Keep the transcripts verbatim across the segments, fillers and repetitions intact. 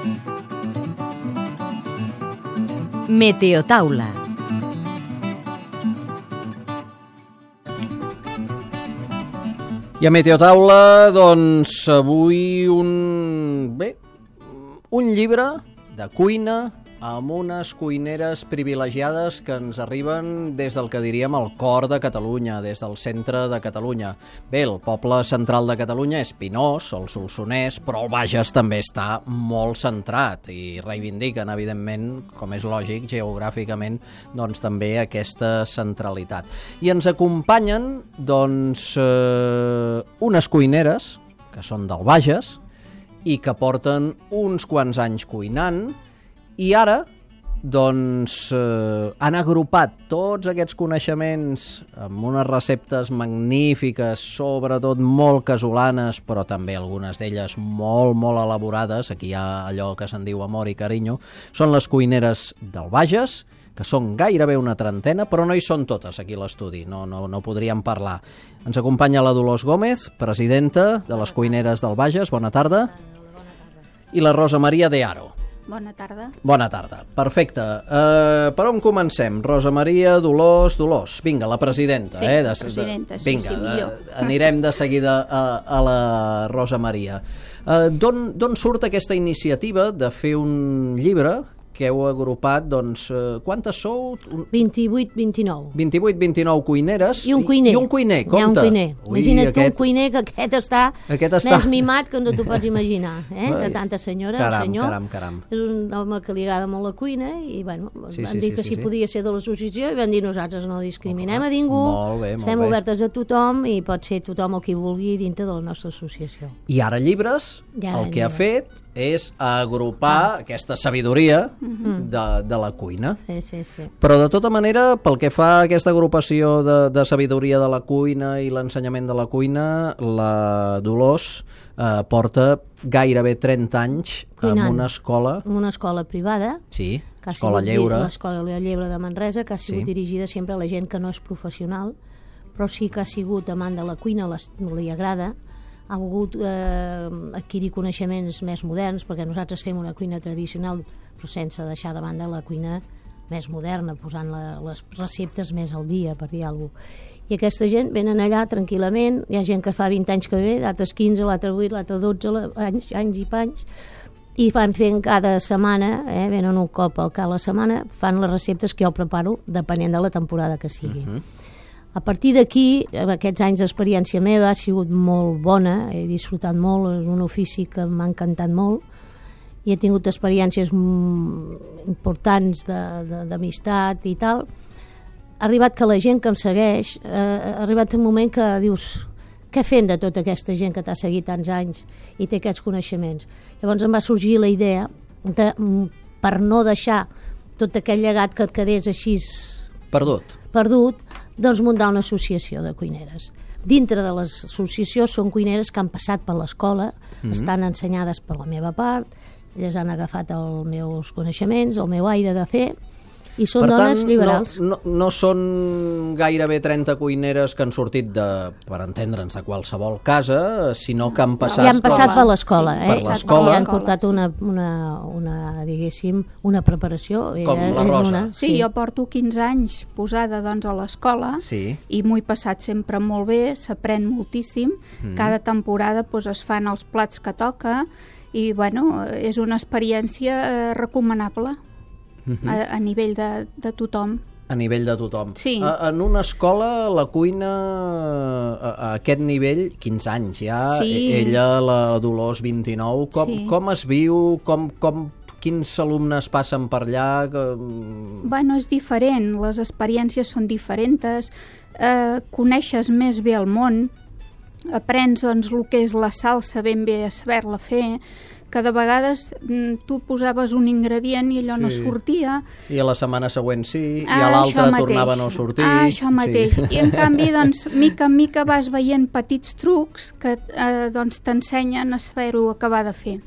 Meteotaula. I a Meteotaula, doncs, avui un... bé, un llibre de cuina amb unes cuineres privilegiades que ens arriben des del que diríem el cor de Catalunya, des del centre de Catalunya. Bé, el poble central de Catalunya és Pinós, el Solsonès, però el Bages també està molt centrat i reivindiquen, evidentment, com és lògic, geogràficament, doncs també aquesta centralitat. I ens acompanyen, doncs, eh, unes cuineres que són del Bages i que porten uns quants anys cuinant. I ara, doncs, eh, han agrupat tots aquests coneixements amb unes receptes magnífiques, sobretot molt casolanes, però també algunes d'elles molt, molt elaborades. Aquí hi ha allò que se'n diu amor i carinyo. Són les cuineres del Bages, que són gairebé una trentena, però no hi són totes aquí a l'estudi, no, no, no podríem parlar. Ens acompanya la Dolors Gómez, presidenta de les cuineres del Bages. Bona tarda. I la Rosa Maria de Haro. Bona tarda. Bona tarda, perfecte. Uh, per on comencem? Rosa Maria, Dolors, Dolors. Vinga, la presidenta. Sí, eh? de, presidenta, sí, vinga, sí, millor. De, anirem de seguida a, a la Rosa Maria. Uh, D'on surt aquesta iniciativa de fer un llibre que heu agrupat, doncs, eh, quantes sou? vint-i-vuit vint-i-nou. vint-i-vuit vint-i-nou cuineres. I un cuiner. I un cuiner, compte. Hi ha un cuiner. Ui, Imagina't aquest... tu un cuiner que aquest està, aquest està més mimat que no t'ho pots imaginar, eh? De tanta senyora, caram, senyor. Caram, caram. És un home que li agrada molt la cuina i, bueno, sí, van sí, dir sí, que sí, si sí. podia ser de l'associació i van dir nosaltres no discriminem oh, a ningú, molt bé, molt estem bé. obertes a tothom i pot ser tothom el que vulgui dintre de la nostra associació. I ara llibres, Ja, el que llibres. ha fet és agrupar ah. aquesta sabidoria Mm-hmm. de, de la cuina. Sí, sí, sí. Però de tota manera, pel que fa a aquesta agrupació de, de sabidoria de la cuina i l'ensenyament de la cuina, la Dolors eh, porta gairebé trenta anys Cuinant. en una escola... En una escola privada. Sí, que ha Escola sigut- Lleure. L'Escola Lleure de Manresa, que ha sigut Sí. dirigida sempre a la gent que no és professional, però sí que ha sigut amant de la cuina, les, li agrada, ha volgut eh, adquirir coneixements més moderns, perquè nosaltres fem una cuina tradicional, però sense deixar de banda la cuina més moderna, posant la, les receptes més al dia, per dir alguna cosa. I aquesta gent venen allà tranquil·lament, hi ha gent que fa vint anys que ve, d'altres quinze, l'altre vuit, l'altre dotze anys, anys i panys, i fan fent cada setmana, eh, venen un cop al cada setmana, fan les receptes que jo preparo, depenent de la temporada que sigui. Uh-huh. A partir d'aquí, amb aquests anys d'experiència meva, ha sigut molt bona, he disfrutat molt, és un ofici que m'ha encantat molt, i he tingut experiències mm, importants d'amistat i tal. Ha arribat que la gent que em segueix, eh, ha arribat un moment que dius, què fem de tota aquesta gent que t'ha seguit tants anys i té aquests coneixements? Llavors em va sorgir la idea de, per no deixar tot aquell llegat que et quedés així Perdut. perdut, doncs muntar una associació de cuineres. Dintre de l'associació són cuineres que han passat per l'escola, mm-hmm. estan ensenyades per la meva part, elles han agafat els meus coneixements, el meu aire de fer, i són Per dones tant, liberals. No, no, no són gairebé trenta cuineres que han sortit, de, per entendre'ns, de qualsevol casa, sinó que han passat... I han passat per l'escola, sí, eh? per l'escola. I han portat una, una, una, diguéssim, una preparació. Com Ella la és Rosa. Una, Sí, jo porto quinze anys posada doncs, a l'escola Sí. i m'ho he passat sempre molt bé, s'aprèn moltíssim. Mm. Cada temporada doncs, es fan els plats que toca i bueno, és una experiència eh, recomanable Mm-hmm. a, a nivell de, de tothom. A nivell de tothom. Sí. A, en una escola, la cuina, a, a aquest nivell, quinze anys ja, Sí. ella, la Dolors, vint-i-nou, com, Sí. com es viu, com, com, quins alumnes passen per allà? Que... Bueno, és diferent, les experiències són diferents, eh, coneixes més bé el món, aprens doncs, el que és la salsa ben bé a saber-la fer, que de vegades mm, tu posaves un ingredient i allò Sí. no sortia. I a la setmana següent sí, i Ah, a l'altra això mateix. tornava a no sortir. Ah, això mateix. Sí. I en canvi, doncs, mica en mica vas veient petits trucs que eh, doncs, t'ensenyen a saber-ho acabar de fer.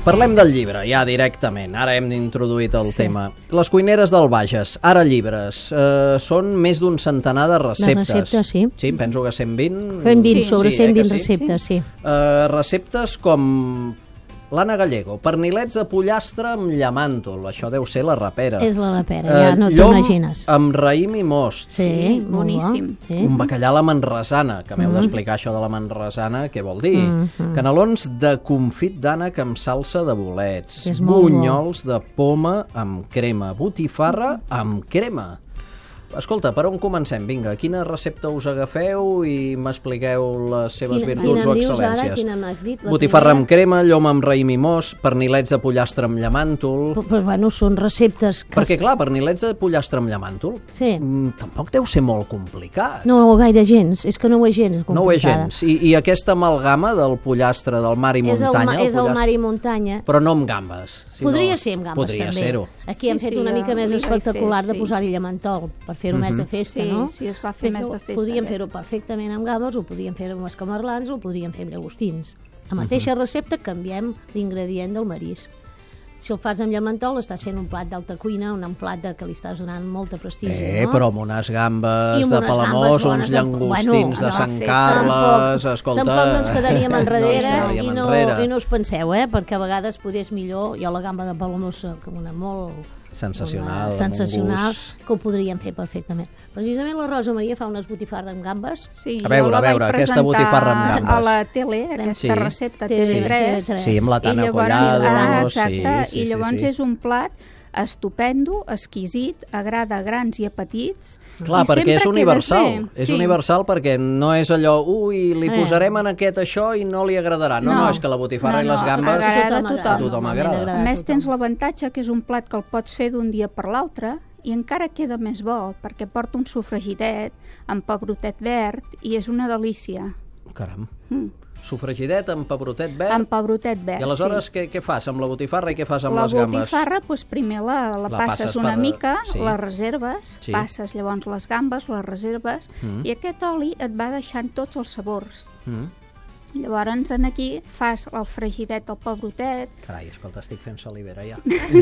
Parlem del llibre, ja directament. Ara hem introduït el sí. tema. Les cuineres del Bages, ara llibres. Eh, són més d'un centenar de receptes. De receptes, sí. Sí, penso que cent vint... cent vint, sí. sobre sí, cent vint eh, sí? receptes, sí. Eh, receptes com... l'Anna Gallego, pernilets de pollastre amb llamàntol. Això deu ser la rapera. És la rapera, ja no t'imagines. Llom amb raïm i most. Sí, sí boníssim. Sí. Un bacallà a la manresana, que m'heu mm. d'explicar això de la manresana, què vol dir. Mm -hmm. Canelons de confit d'ànec amb salsa de bolets. Bunyols bo. de poma amb crema. Botifarra amb crema. Escolta, per on comencem? Vinga, quina recepta us agafeu i m'expliqueu les seves quina, virtuts quina o excel·lències? Quina m'has dit? Botifarra amb crema, llom amb raïm i mos, pernilets de pollastre amb llamàntol... Però, però bueno, són receptes... Que... Perquè, clar, pernilets de pollastre amb llamàntol sí. mm, tampoc deu ser molt complicat. No, gaire gens, és que no ho és gens complicada. No ho és gens. I, i aquesta amalgama del pollastre del mar i és muntanya... El, el és el mar i muntanya. Però no amb gambes. Sinó... Podria ser amb gambes, Podria també. Ser-ho. Aquí sí, hem fet sí, una mica més espectacular fer, de posar-hi llamàntol per fer-ho mm-hmm. més de festa, sí, no? Sí, es va fer més de festa. Podríem eh? fer-ho perfectament amb gambes, o podríem fer-ho amb escamarlans, o podríem fer amb llagostins. La mateixa uh-huh. recepta, canviem l'ingredient del marisc. Si el fas amb llamàntol, estàs fent un plat d'alta cuina, un plat de que li estàs donant molta prestigi, eh, no? però amb unes gambes amb de unes Palamós, gambes uns llangostins bueno, de Sant Carles, tampoc, escolta... Tampoc no ens quedaríem enrere, no ens i, no, enrere. i no us penseu, eh? Perquè a vegades podés millor, jo la gamba de Palamós, com una molt... Sensacional, una, sensacional, que ho podríem fer perfectament. Precisament la Rosa Maria fa unes botifarra amb gambes. Sí, a veure, a veure, aquesta botifarra amb gambes. A la tele, aquesta sí. recepta T V tres. Sí, amb la Tana Collado. Ah, exacte, sí, sí, i llavors sí, sí. és un plat estupendo, exquisit, agrada a grans i a petits. Clar, i perquè és universal. És sí. universal perquè no és allò, ui, li posarem en aquest això i no li agradarà. No, no, no és que la botifarra no, no, i les gambes... Agrada a tothom. A tothom agrada. A més, tens l'avantatge que és un plat que el pots fer d'un dia per l'altre i encara queda més bo, perquè porta un sofregidet amb pebrotet verd i és una delícia. Caram. Mm. Sofregidet amb pebrotet verd? Amb pebrotet verd, I aleshores sí. què, què fas amb la botifarra i què fas amb la les gambes? La botifarra, doncs primer la, la, la passes, passes una per... mica, sí. la reserves, sí. passes llavors les gambes, les reserves, mm. i aquest oli et va deixant tots els sabors. Mm. Llavors, en aquí fas el fregidet al pebrotet. Carai, escolta, estic fent salivera ja.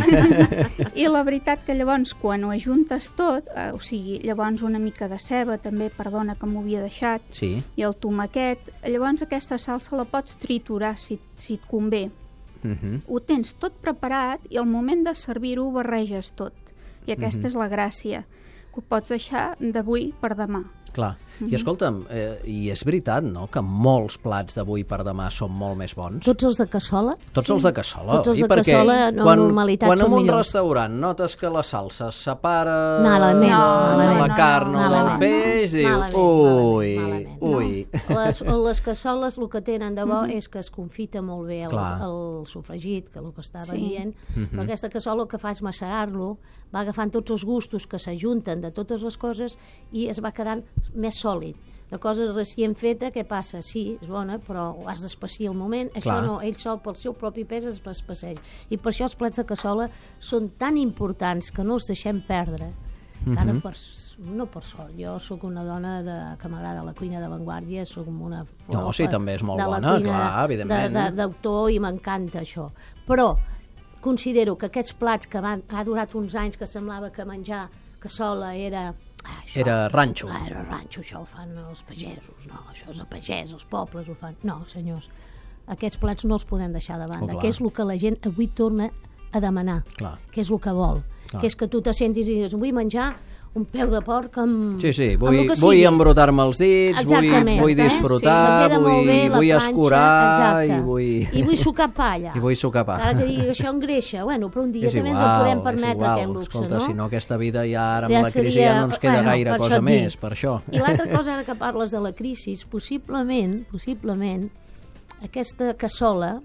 I la veritat que llavors, quan ho ajuntes tot, eh, o sigui, llavors una mica de ceba, també, perdona, que m'ho havia deixat, sí. i el tomaquet, llavors aquesta salsa la pots triturar si, si et convé. Uh-huh. Ho tens tot preparat i al moment de servir-ho ho barreges tot. I aquesta uh-huh. és la gràcia, que ho pots deixar d'avui per demà. Clar. I escolta'm, eh, i és veritat, no?, que molts plats d'avui per demà són molt més bons. Tots els de cassola? Tots sí. els de cassola. Tots els I de cassola, no, quan, normalitat quan són en un millors. restaurant notes que la salsa separa malament, no, malament, la no, carn o malament, del peix, dius, malament, ui, malament, ui. No. Les, les cassoles el que tenen de bo mm-hmm. és que es confita molt bé el, el sofregit, que el que estava sí. dient, mm-hmm. però aquesta cassola el que fa és macerar-lo, va agafant tots els gustos que s'ajunten de totes les coses i es va quedant més sòlid. La cosa recient feta, què passa? Sí, és bona, però ho has d'espessir al moment. Clar. Això no, ell sol pel seu propi pes es espesseix. I per això els plats de cassola són tan importants que no els deixem perdre. Mm-hmm. Cada per, no per sort, jo sóc una dona de, que m'agrada la cuina d'avantguàrdia, sóc una no, sí, també és molt bona, clar, evidentment. D'autor i m'encanta això. Però considero que aquests plats que van, ha durat uns anys que semblava que menjar cassola era... Ah, això, era ranxo. Ah, era ranxo, això ho fan els pagesos, no, això és el pagès, els pobles ho fan. No, senyors, aquests plats no els podem deixar de banda, oh, que és el que la gent avui torna a demanar, clar. Que és el que vol, clar. Que és que tu te sentis i dius, vull menjar un peu de porc amb... Sí, sí, vull, vull embrutar-me els dits, vull, vull disfrutar, eh? sí, vull, vull escurar i vull... I vull sucar pa allà. I vull sucar pa. Cada que digui això engreixa, bueno, però un dia és també igual, ens el podem permetre aquest luxe, escolta, no? Si no, aquesta vida ja ara amb ja la crisi seria... ja no ens queda bueno, gaire cosa més, per això. I l'altra cosa, ara que parles de la crisi, possiblement, possiblement, aquesta cassola,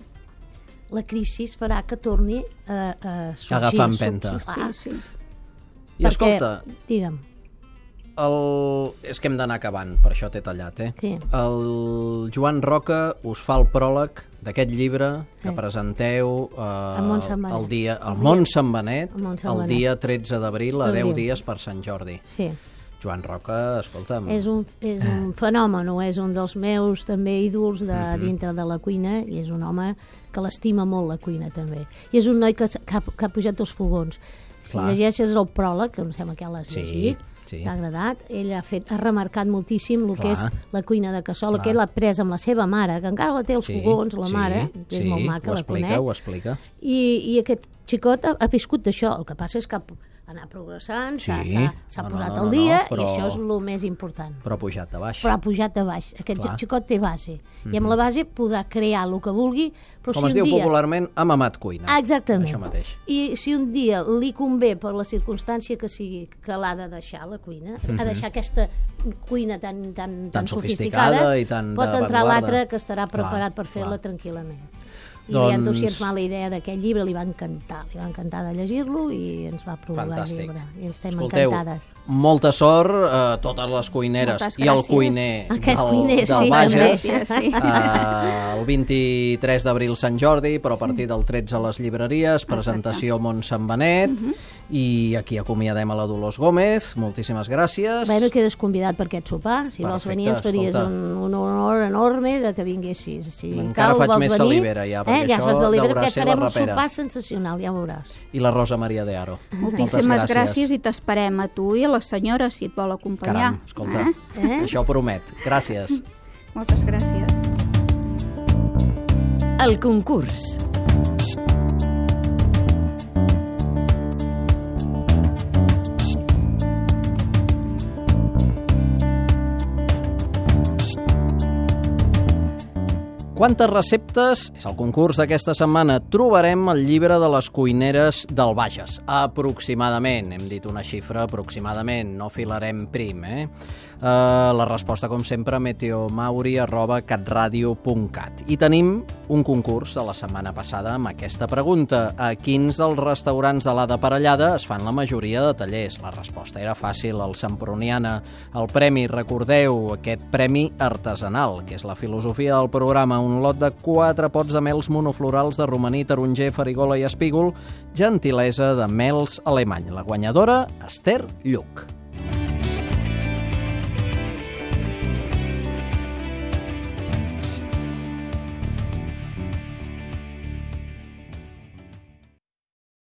la crisi farà que torni a, a sorgir. Agafar empenta. Ah, sí. I perquè, escolta, digue'm. El... és que hem d'anar acabant, per això t'he tallat, eh? Sí. El Joan Roca us fa el pròleg d'aquest llibre que sí. presenteu eh, el dia, el Mont Sant Benet, el, el dia tretze d'abril, a deu dies per Sant Jordi. Sí. Joan Roca, escolta'm... És un, és un fenomen, és un dels meus també ídols de, mm-hmm. dintre de la cuina, i és un home que l'estima molt la cuina també. I és un noi que, que, ha, que ha pujat els fogons. Si Clar. llegeixes el pròleg, que em sembla que l'has sí, llegit, sí. t'ha agradat, ell ha, fet, ha remarcat moltíssim el Clar. que és la cuina de cassola, Clar. que ell l'ha pres amb la seva mare, que encara la té els sí, fogons, la sí, mare, que és sí, molt maca, ho la explica, conec. Ho explica, I, i aquest xicot ha, ha viscut d'això, el que passa és que anar progressant, sí. s'ha no, posat no, no, al dia, no, però... i això és el més important. Però ha pujat de baix. Però ha pujat de baix. Aquest Clar. xicot té base. Mm-hmm. I amb la base podrà crear el que vulgui, però Com si es un diu dia... popularment, ha mamat cuina. Exactament. Això mateix. I si un dia li convé, per la circumstància que sigui, que l'ha de deixar la cuina, mm-hmm. ha de deixar aquesta cuina tan, tan, tan, tan sofisticada, sofisticada i tan pot entrar l'altre que estarà preparat clar, per fer-la clar. tranquil·lament. I doncs... li ha entusiasmat la idea d'aquest llibre, li va encantar, li va encantar de llegir-lo i ens va provar el llibre. I estem Escolteu, encantades. molta sort a eh, totes les cuineres i el cuiner Aquest del, cuiner, del sí, Bages. sí. Uh, el vint-i-tres d'abril Sant Jordi, però a partir del tretze a les llibreries, presentació Mont Sant Benet, uh -huh. i aquí acomiadem a la Dolors Gómez. Moltíssimes gràcies. Bueno, quedes convidat per aquest sopar. Si Perfecte, vols venir ens faries un, un honor enorme de que vinguessis. Si Encara cal, faig vols més venir, salivera ja, perquè eh? ja això fas salivera, deurà perquè ser farem la un rapera. sopar sensacional, ja veuràs. I la Rosa Maria de Aro. Moltíssimes gràcies. gràcies i t'esperem a tu i a la senyora si et vol acompanyar. Caram, escolta, eh? eh? això promet. Gràcies. Moltes gràcies. El concurs. Quantes receptes, és el concurs d'aquesta setmana, trobarem al llibre de les cuineres del Bages? Aproximadament, hem dit una xifra aproximadament, no filarem prim, eh? Uh, la resposta, com sempre, meteomauri arroba catradio punt cat. I tenim un concurs de la setmana passada amb aquesta pregunta. A quins dels restaurants de l'Ada Parellada es fan la majoria de tallers? La resposta era fàcil, el Semproniana. El premi, recordeu, aquest premi artesanal, que és la filosofia del programa, un lot de quatre pots de mels monoflorals de romaní, taronger, farigola i espígol, gentilesa de Mels Alemany. La guanyadora, Esther Lluc.